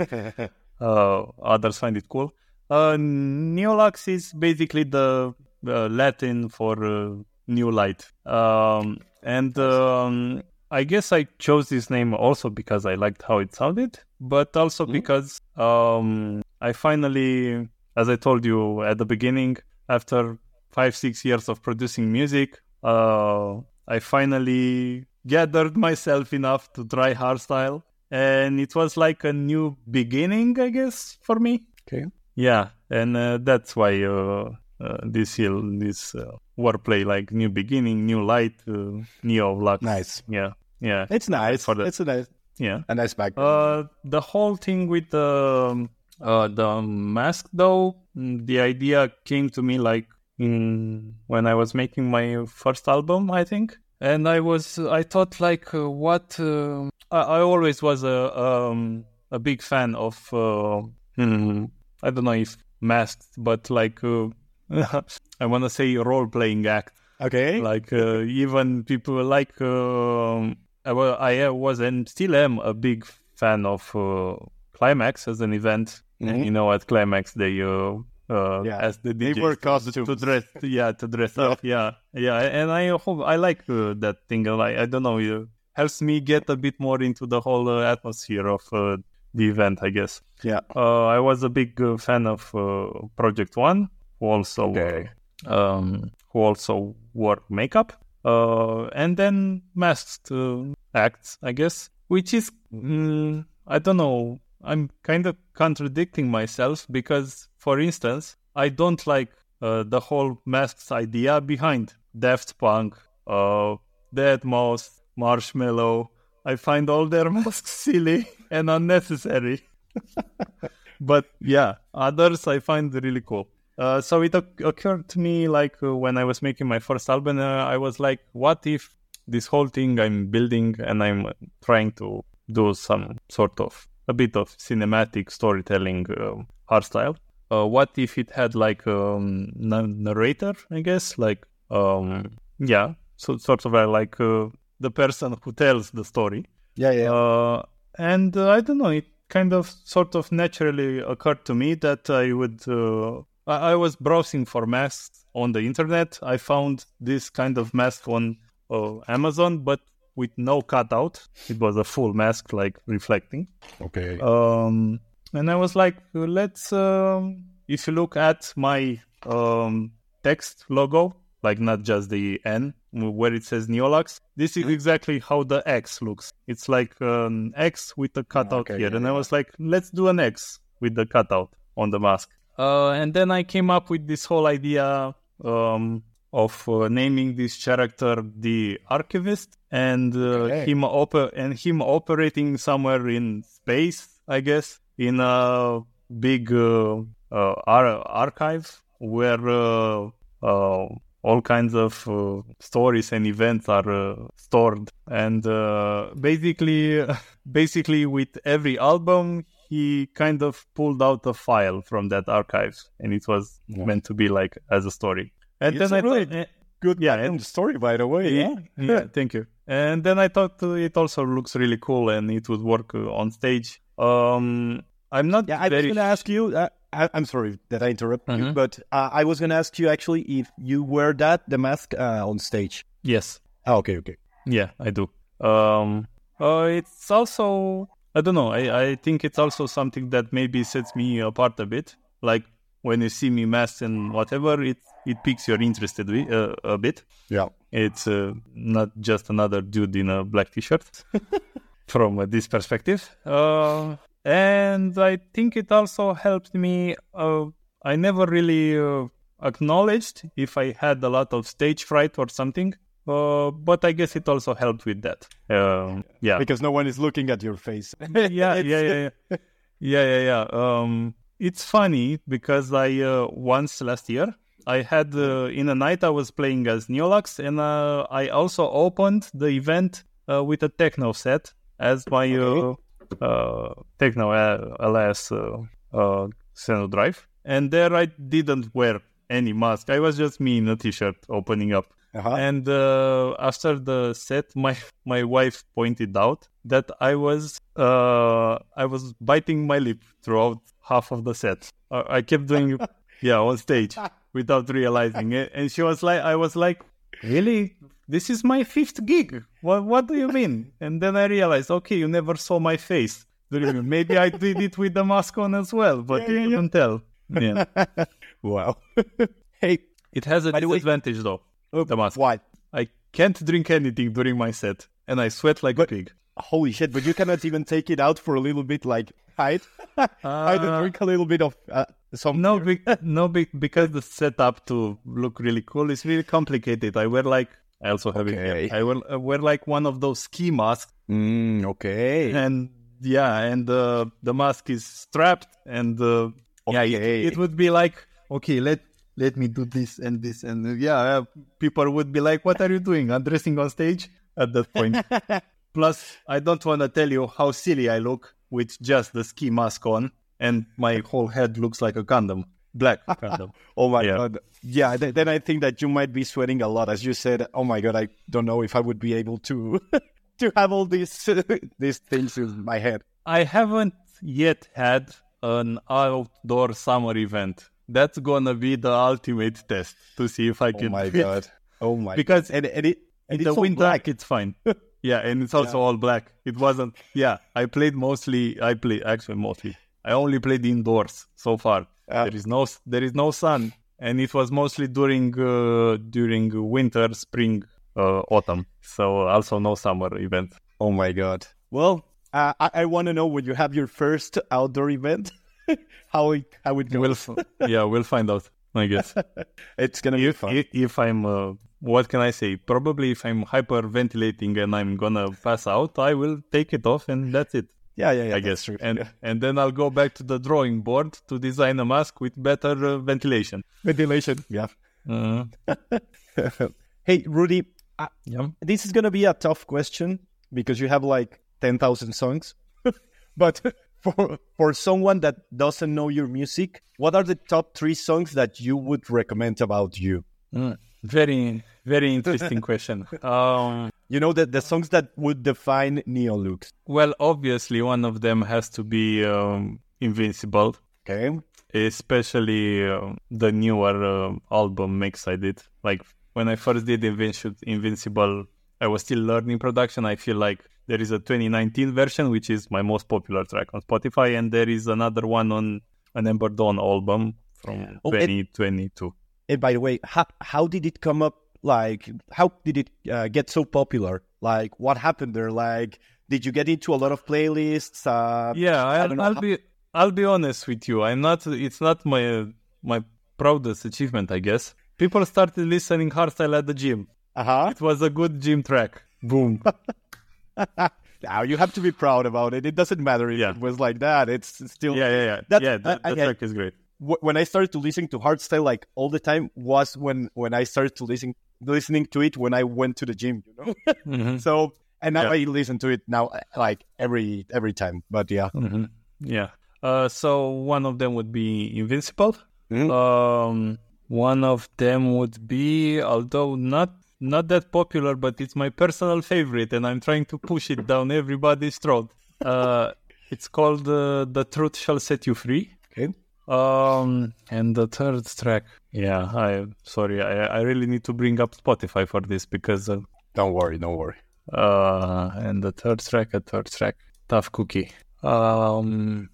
Uh, others find it cool. Uh, Neolux is basically the uh, Latin for uh, new light. Um, and um, I guess I chose this name also because I liked how it sounded, but also because um, I finally, as I told you at the beginning, after five, six years of producing music, uh, I finally gathered myself enough to try hardstyle. And it was like a new beginning, I guess, for me. Okay. Yeah, and uh, that's why uh, uh, this hill, this uh, wordplay, like new beginning, new light, uh, neo lux. Nice. Yeah, yeah, It's nice. For the- It's a nice, yeah. a nice background. Uh, the whole thing with the uh, the mask, though, mm, the idea came to me like in when I was making my first album, I think, and I was I thought like uh, what uh, I, I always was a um, a big fan of uh, hmm, I don't know if masked, but like uh, I want to say role playing act. Okay. Like uh, even people like uh, I, wa- I was and still am a big fan of uh, Climax as an event. Mhm. You know, at Climax they uh, uh, Yeah. as the They D Js wear to, costumes. to dress, yeah, to dress up, yeah, yeah, and I hope I like uh, that thing. Like I don't know, it helps me get a bit more into the whole uh, atmosphere of uh, the event, I guess. Yeah. Uh, I was a big uh, fan of uh, Project One, who also Okay. um, who also wore makeup, uh, and then masked uh, acts, I guess, which is mm, I don't know. I'm kind of contradicting myself because, for instance, I don't like uh, the whole masks idea behind Daft Punk, uh, deadmau five, Marshmello. I find all their masks silly and unnecessary. But yeah, others I find really cool. Uh, so it oc- occurred to me like uh, when I was making my first album, uh, I was like, what if this whole thing I'm building and I'm uh, trying to do some sort of a bit of cinematic storytelling uh, art style. Uh, what if it had like a um, n- narrator, I guess, like um, yeah, so sort of uh, like uh, the person who tells the story. Yeah, yeah. Uh, and uh, I don't know, it kind of sort of naturally occurred to me that I would. Uh, I-, I was browsing for masks on the internet. I found this kind of mask on uh, Amazon, but with no cutout. It was a full mask, like reflecting. Okay. Um, and I was like, let's. Um, if you look at my um, text logo, like not just the N where it says Neolux, this is exactly how the X looks. It's like an X with a cutout Okay, here. yeah, And I yeah. was like, let's do an X with the cutout on the mask. Uh, and then I came up with this whole idea um, of uh, naming this character the Archivist, and uh, Okay. him op- and him operating somewhere in space, I guess, in a big uh, uh, ar- archive where uh, uh, all kinds of uh, stories and events are uh, stored. And uh, basically, basically, with every album, he kind of pulled out a file from that archive, and it was Yeah. meant to be like as a story. And It's then a I really thought, eh, Good yeah, background story, by the way. yeah, yeah, thank you. And then I thought uh, it also looks really cool, and it would work uh, on stage. Um, I'm not Yeah, I was very going to ask you. Uh, I, I'm sorry that I interrupt you, Mhm. but uh, I was going to ask you actually if you wear that the mask uh, on stage. yes. Oh, okay, okay. Yeah, I do. Um, uh, it's also, I don't know, I, I think it's also something that maybe sets me apart a bit. Like when you see me masked and whatever, it, it piques your interest a bit. Uh, a bit. Yeah. It's uh, not just another dude in a black t-shirt from uh, this perspective. Uh, and I think it also helped me. Uh, I never really uh, acknowledged if I had a lot of stage fright or something. Uh, but I guess it also helped with that. Um, yeah. Because no one is looking at your face. yeah, yeah, yeah, yeah, yeah, yeah, yeah. Um, it's funny because I uh, once last year I had uh, in a night I was playing as Neolux, and uh, I also opened the event uh, with a techno set as my uh, uh, techno uh, alas uh, uh, Xeno Drive, and there I didn't wear any mask. I was just me in a t-shirt opening up. Uh-huh. And uh, after the set, my my wife pointed out that I was uh, I was biting my lip throughout half of the set. Uh, I kept doing yeah on stage without realizing it, and she was like, I was like, really? This is my fifth gig. What what do you mean? And then I realized, okay, you never saw my face. Maybe I did it with the mask on as well, but Yeah, you yeah, yeah. couldn't tell. Yeah, Wow. Hey, it has a By the way- disadvantage though. The mask. what? I can't drink anything during my set, and I sweat like a pig. Holy shit, but you cannot even take it out for a little bit, like, hide? hide and drink a little bit of uh, some... No, be- no, be- because the setup to look really cool is really complicated. I wear like I also have it Okay. here. I wear, I wear like one of those ski masks, Mm, okay. and yeah, and uh, the mask is strapped, and uh, yeah, it, Okay. it would be like okay, let let me do this and this. And uh, yeah, uh, people would be like, what are you doing? Undressing on stage at that point. Plus, I don't want to tell you how silly I look with just the ski mask on and my whole head looks like a condom. Black condom. Oh my Yeah. God. Yeah, th- then I think that you might be sweating a lot. As you said, oh my God, I don't know if I would be able to to have all these these things in my head. I haven't yet had an outdoor summer event. That's gonna be the ultimate test to see if I Oh can my fit. God. Oh my Because and, and it and in the it's all winter black. it's fine. Yeah, and it's also all black. It wasn't. Yeah, I played mostly. I played actually mostly. I only played indoors so far. Ah. There is no there is no sun, and it was mostly during uh, during winter, spring, uh, autumn. So also no summer event. Oh my God. Well, uh, I, I want to know when you have your first outdoor event, how it how it We'll goes. f- yeah, we'll find out. I guess. It's gonna be if, fun. if if I'm uh, what can I say? Probably if I'm hyperventilating and I'm gonna pass out, I will take it off and that's it. yeah, yeah, yeah. I that's guess, true. and Yeah. and then I'll go back to the drawing board to design a mask with better uh, ventilation. Ventilation. Yeah. Uh, Hey, Rudy, uh, yeah. this is gonna be a tough question because you have like ten thousand songs. But for for someone that doesn't know your music, what are the top three songs that you would recommend about you? Mm, very very interesting question. Um, You know, the, the songs that would define Neolux. well, obviously one of them has to be um, Invincible, Okay. especially uh, the newer uh, album mix I did. Like when I first did Invin- Invincible, I was still learning production. I feel like there is a twenty nineteen version, which is my most popular track on Spotify, and there is another one on an Ember Dawn album from Oh, it- twenty twenty-two. And by the way, how, how did it come up? Like, how did it uh, get so popular? Like, what happened there? Like, did you get into a lot of playlists? Uh, Yeah, I I'll, don't know I'll how- be I'll be honest with you. I'm not. It's not my my proudest achievement, I guess. People started listening hardstyle at the gym. Uh-huh. It was a good gym track. Boom. Now, you have to be proud about it. It doesn't matter if Yeah. it was like that. It's still... Yeah, yeah, yeah. That- yeah, that, I- I that had- track is great. Wh- When I started to listen to hardstyle, like, all the time was when, when I started to listen listening to it when I went to the gym, you know? Mhm. So, and now Yeah. I listen to it now, uh, like, every every time. But yeah. hmm Yeah. Uh, so one of them would be Invincible. Mhm. Um, one of them would be, although not not that popular, but it's my personal favorite, and I'm trying to push it down everybody's throat. Uh, it's called uh, "The Truth Shall Set You Free." Okay. Um, and the third track, yeah, I sorry, I I really need to bring up Spotify for this because uh, Don't worry, don't worry. uh, and the third track, a third track, Tough Cookie. Um,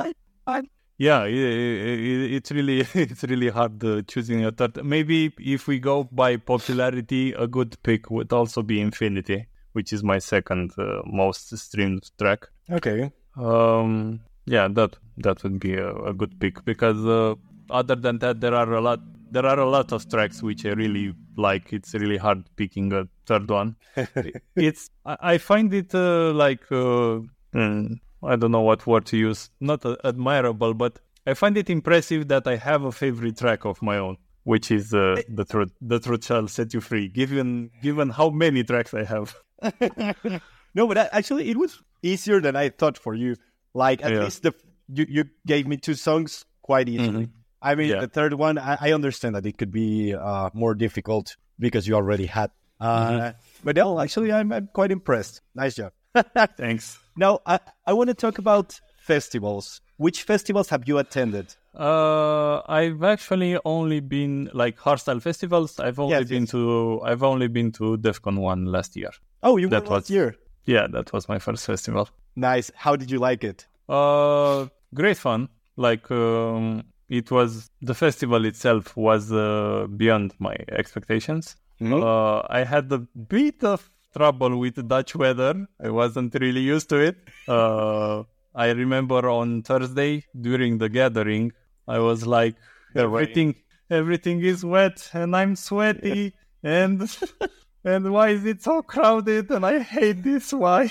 yeah, it, it, it's really it's really hard uh, choosing a third. Maybe if we go by popularity, a good pick would also be Infinity, which is my second uh, most streamed track. Okay. Um, yeah, that that would be a, a good pick because uh, other than that, there are a lot there are a lot of tracks which I really like. It's really hard picking a third one. it's I, I find it uh, like uh, mm, I don't know what word to use. Not uh, admirable, but I find it impressive that I have a favorite track of my own, which is uh, the truth. The truth shall set you free. Given given how many tracks I have. No, but a- actually, it was easier than I thought for you. Like, at Yeah. least the you, you gave me two songs quite easily. Mhm. I mean, Yeah. the third one, I, I understand that it could be uh, more difficult because you already had. Uh, Mm-hmm. But no, actually, I'm, I'm quite impressed. Nice job. Thanks. Now, I, I want to talk about festivals. Which festivals have you attended? Uh, I've actually only been like hardstyle festivals. I've only Yes, been yes. to I've only been to DEFCON one last year. Oh, you were That last was- year. Yeah, that was my first festival. Nice. How did you like it? Uh, great fun. Like um, it was the festival itself was uh, beyond my expectations. Mhm. Uh, I had a bit of trouble with Dutch weather. I wasn't really used to it. Uh, I remember on Thursday during the gathering, I was like, everything, everything is wet, and I'm sweaty, and and why is it so crowded? And I hate this. Why?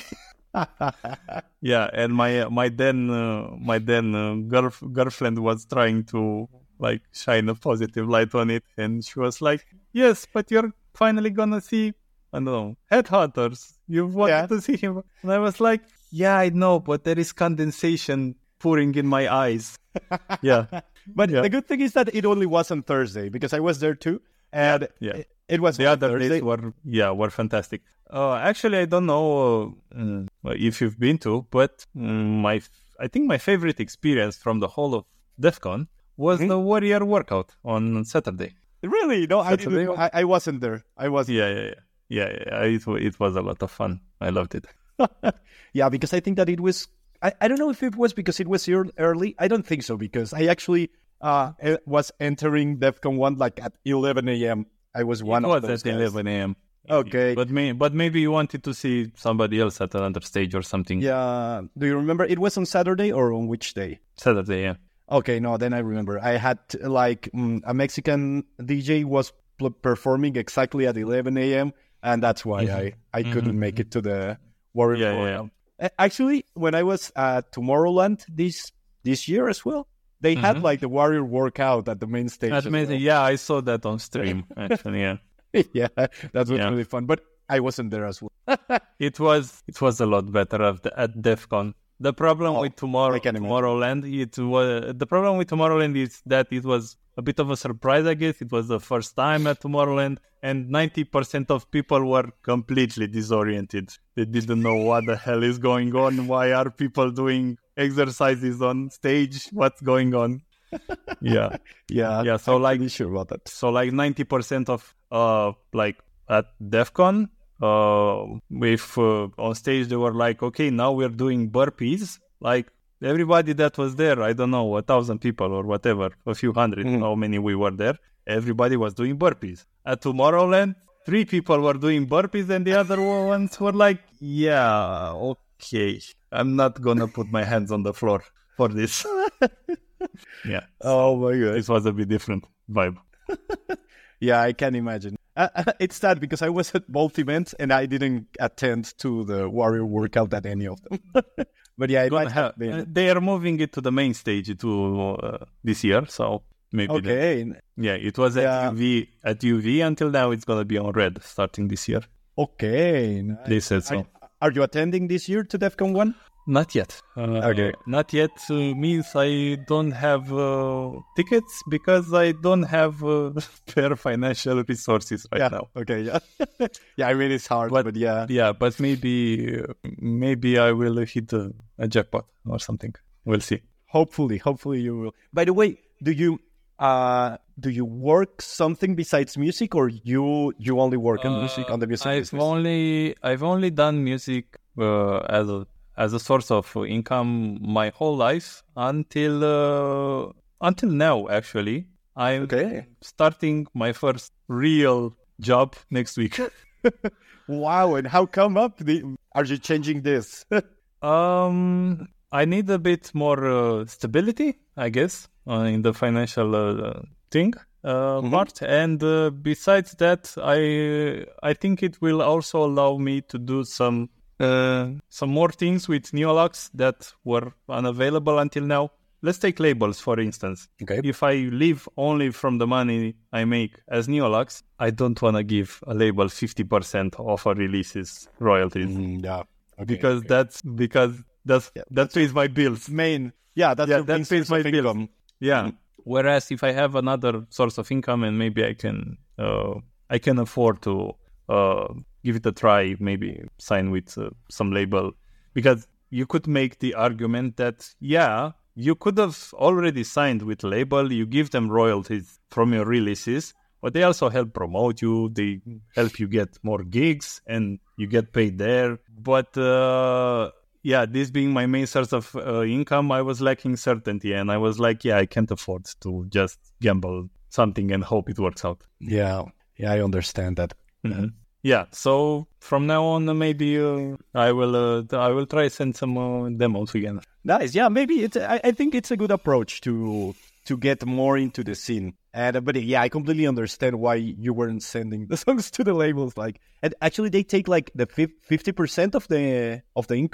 Yeah, and my my then uh, my then uh, girl, girlfriend was trying to like shine a positive light on it. And she was like, yes, but you're finally gonna see, I don't know, Headhunters. You wanted Yeah. to see him. And I was like, yeah, I know, but there is condensation pouring in my eyes. Yeah. But Yeah. the good thing is that it only was on Thursday because I was there too. And Yeah. it, it was The on other Thursday. days were, yeah, were fantastic. Uh, actually, I don't know uh, mm, if you've been to, but mm, my, f- I think my favorite experience from the whole of DEF CON was Mhm. the Warrior workout on Saturday. Really? No, I Saturday didn't. I, I wasn't there. I was. Yeah, yeah, yeah. Yeah, yeah, yeah. It, wa- it was a lot of fun. I loved it. Yeah, because I think that it was. I, I don't know if it was because it was ear- early. I don't think so because I actually uh e- was entering DEF CON one like at eleven a.m. I was one it of was those at guys. eleven a.m. Okay. But, may, but maybe you wanted to see somebody else at another stage or something. Yeah. Do you remember it was on Saturday or on which day? Saturday, yeah. Okay, no, then I remember. I had like mm, a Mexican D J was pl- performing exactly at eleven a.m. and that's why I, I couldn't make it to the Warrior Yeah, yeah, Workout. A- Actually, when I was at Tomorrowland this this year as well, they had like the Warrior Workout at the main stage. That's as amazing. Yeah, I saw that on stream, actually, yeah. well. Yeah, that was Yeah. really fun. But I wasn't there as well. It was it was a lot better at, the, at DEF CON. The problem Oh, with tomorrow I can imagine. Tomorrowland, it was the problem with Tomorrowland is that it was a bit of a surprise. I guess it was the first time at Tomorrowland, and ninety percent of people were completely disoriented. They didn't know what the hell is going on. Why are people doing exercises on stage? What's going on? Yeah, Yeah, yeah. So I'm like pretty sure about that. so like ninety percent of uh like at DEF CON, uh with uh, on stage they were like, okay, now we're doing burpees. Like everybody that was there, I don't know, a thousand people or whatever, a few hundred, Mhm. how many we were there, everybody was doing burpees. At Tomorrowland, three people were doing burpees and the other ones were like, yeah, okay, I'm not gonna put my hands on the floor for this. Yeah, Oh my god. this was a bit different vibe. Yeah, I can imagine. Uh, it's sad because I was at both events and I didn't attend to the Warrior Workout at any of them. But yeah, it Gonna might have- have been. uh, they are moving it to the main stage to uh, this year, so maybe. that- Okay, yeah, it was at Yeah. U V at U V until now. It's gonna be on red starting this year. okay. nice. They said so. Are, are you attending this year to DEF CON one? Not yet. Uh, Okay. Not yet uh, means I don't have uh, tickets because I don't have uh, fair financial resources right yeah. now. Okay. Yeah. Yeah. I mean, it's hard, But- but, yeah. Yeah, but maybe uh, maybe I will hit a, a jackpot or something. We'll see. Hopefully, hopefully you will. By the way, do you uh do you work something besides music, or you you only work on music on the music I've business? only I've only done music uh, as a as a source of income my whole life until uh, until now. Actually, I'm Okay. starting my first real job next week. Wow! And how come up? The, are you changing this? um, I need a bit more uh, stability, I guess, uh, in the financial uh, thing uh, Mhm. part. And uh, besides that, I I think it will also allow me to do some uh, some more things with Neolux that were unavailable until now. Let's take labels, for instance. Okay. If I live only from the money I make as Neolux, I don't want to give a label fifty percent of a release's royalties. Mm, yeah. Okay, because okay. that's because that's Yeah, that pays my bills. main. Yeah, that's Yeah, your that main pays source my of bills. income. Yeah. Whereas if I have another source of income and maybe I can uh, I can afford to uh, give it a try, maybe sign with uh, some label, because you could make the argument that yeah, you could have already signed with a label, you give them royalties from your releases, but they also help promote you, they help you get more gigs and you get paid there. But uh, yeah, this being my main source of uh, income, I was lacking certainty and I was like, yeah, I can't afford to just gamble something and hope it works out. Yeah, yeah, I understand that. Mhm. Yeah, so from now on, uh, maybe uh, I will uh, I will try send some uh, demos again. Nice. Yeah, maybe it's. I, I think it's a good approach to to get more into the scene. And uh, but yeah, I completely understand why you weren't sending the songs to the labels. Like, and actually, they take like the fifty percent of the of the income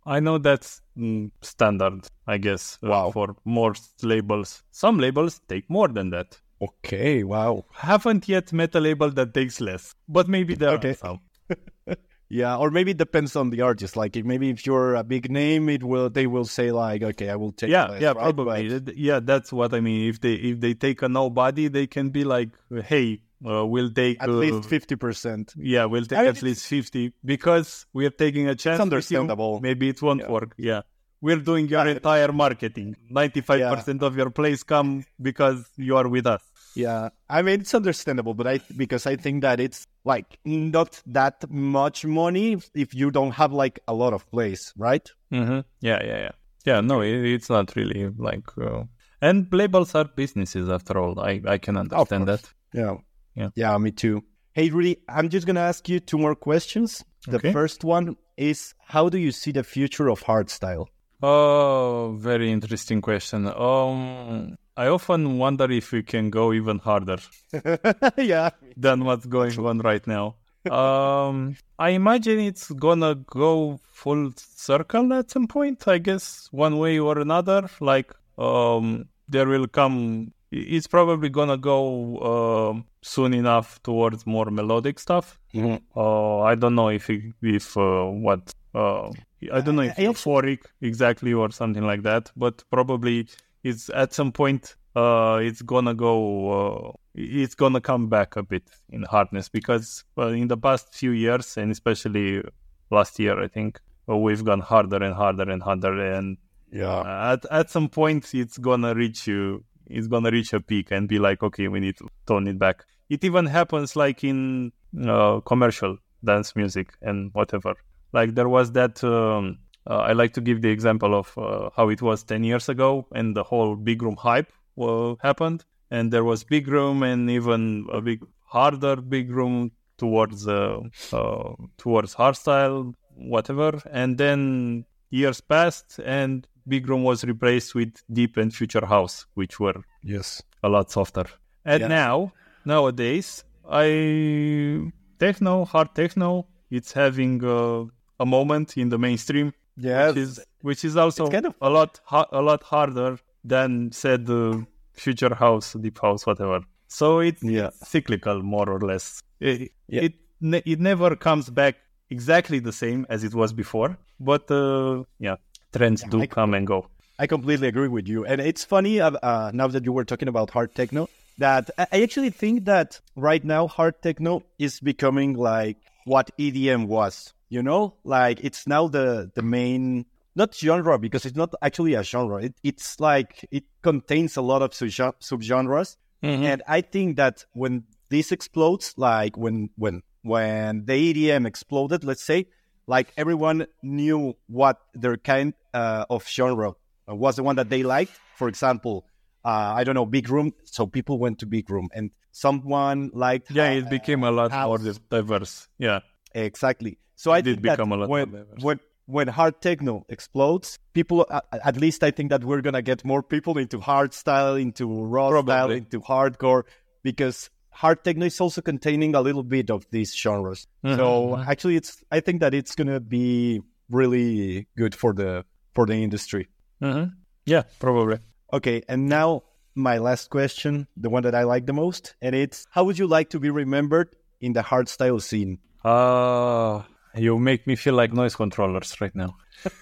I know that's mm, standard, I guess, uh, Wow. for most labels. Some labels take more than that. Okay, wow. Haven't yet met a label that takes less, but maybe there Okay. are some. Yeah, or maybe it depends on the artist. Like, if maybe if you're a big name, it will they will say like, okay, I will take Yeah, less, yeah, right? probably. But- Th- Yeah, that's what I mean. If they if they take a nobody, they can be like, hey, uh, we'll take at uh, least fifty percent. yeah, we'll take I mean, at least fifty because we are taking a chance. It's with you. understandable. Maybe it won't Yeah. work. Yeah. We're doing your entire marketing. ninety-five percent of your plays come because you are with us. Yeah, I mean it's understandable, but I because I think that it's like not that much money if you don't have like a lot of plays, right? Mm-hmm. Yeah, yeah, yeah. Yeah, no, it, it's not really like... Uh... And labels are businesses after all. I, I can understand that. Yeah, Yeah. yeah, me too. Hey, Rudy, I'm just gonna ask you two more questions. The Okay. first one is, how do you see the future of hardstyle? Oh, very interesting question. Um, I often wonder if we can go even harder Yeah, than what's going on right now. Um, I imagine it's gonna go full circle at some point, I guess, one way or another. Like, um, there will come, it's probably gonna go uh, soon enough towards more melodic stuff. Mhm. Uh, I don't know if, it, if uh, what, uh, I don't know if I- I also- euphoric exactly or something like that, but probably it's at some point, uh, it's gonna go, uh, it's gonna come back a bit in hardness because well, in the past few years and especially last year, I think uh, we've gone harder and harder and harder, and yeah, uh, at at some point it's gonna reach you, it's gonna reach a peak and be like, okay, we need to tone it back. It even happens like in uh, commercial dance music and whatever. Like there was that. Um, uh, I like to give the example of uh, how it was ten years ago, and the whole big room hype uh, happened, and there was big room and even a big harder big room towards uh, uh, towards hardstyle, whatever. And then years passed, and big room was replaced with deep and future house, which were yes, a lot softer. And Yeah. now, nowadays, I techno, hard techno, it's having uh, a moment in the mainstream, yes. which is which is also It's kind of- a lot ha- a lot harder than said uh, future house, deep house, whatever. So it's, Yeah. it's cyclical, more or less. It Yeah. it, ne- it never comes back exactly the same as it was before, but uh, yeah, trends do I- come and go. I completely agree with you. And it's funny, uh, uh, now that you were talking about hard techno, that I I actually think that right now hard techno is becoming like what E D M was, you know? Like it's now the, the main, not genre, because it's not actually a genre. It, it's like, it contains a lot of sub- subgenres. And I think that when this explodes, like when, when, when the E D M exploded, let's say, like everyone knew what their kind uh, of genre was the one that they liked. For example, uh, I don't know, big room. So people went to big room, and someone liked. Yeah, uh, it became a lot more house. diverse. Yeah. Exactly. So I It did think that become a lot when, more diverse. when when hard techno explodes, people uh, at least I think that we're gonna get more people into hard style, into raw style, Probably. into hardcore, because hard techno is also containing a little bit of these genres. So actually, it's I think that it's gonna be really good for the for the industry. hmm Yeah, probably. Okay, and now my last question, the one that I like the most, and it's, how would you like to be remembered in the hardstyle scene? Uh, you make me feel like noise controllers right now.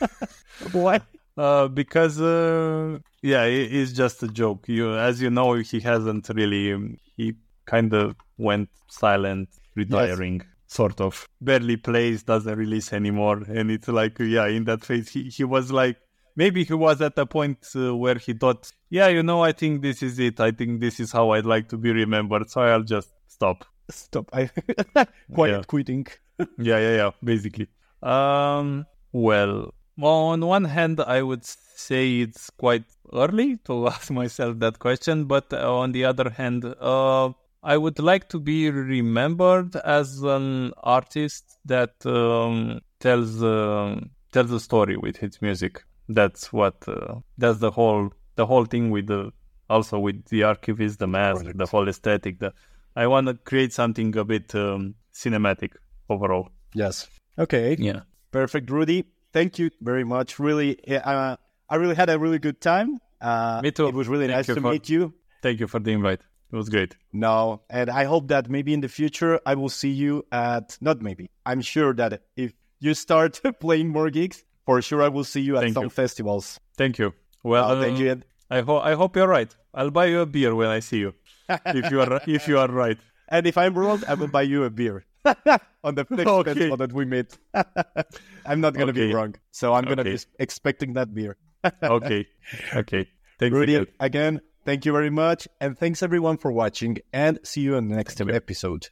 Why? Uh, because uh, yeah, it, it's just a joke. You, as you know, he hasn't really. Um, he kind of went silent, retiring, sort of. Barely plays, doesn't release anymore, and it's like, yeah, in that phase, he he was like, maybe he was at a point uh, where he thought, yeah, you know, I think this is it. I think this is how I'd like to be remembered. So I'll just stop. Stop. I quiet Yeah. quitting. yeah, yeah, yeah, basically. Um, well, on one hand, I would say it's quite early to ask myself that question, but uh, on the other hand, uh, I would like to be remembered as an artist that um, tells uh, tells a story with his music. That's what uh, that's the whole the whole thing with the also with the Archivist, the mask, Project. the whole aesthetic. The I want to create something a bit um, cinematic overall. Yes. Okay. Yeah. Perfect, Rudy. thank you very much. Really, uh, I really had a really good time. Uh, Me too. It was really Thank nice to for, meet you. Thank you for the invite. It was great. No, and I hope that maybe in the future I will see you at, not maybe, I'm sure that if you start playing more gigs, for sure I will see you at Thank some you. festivals. Thank you. Well, Oh, thank uh, you. I, ho- I hope you're right. I'll buy you a beer when I see you. if you are if you are right. And if I'm wrong, I will buy you a beer on the next Okay. festival that we meet. I'm not going to Okay. be wrong. So I'm going to Okay. be expecting that beer. Okay. Okay. Thanks Rudy, again. again, thank you very much. And thanks everyone for watching, and see you on the next episode.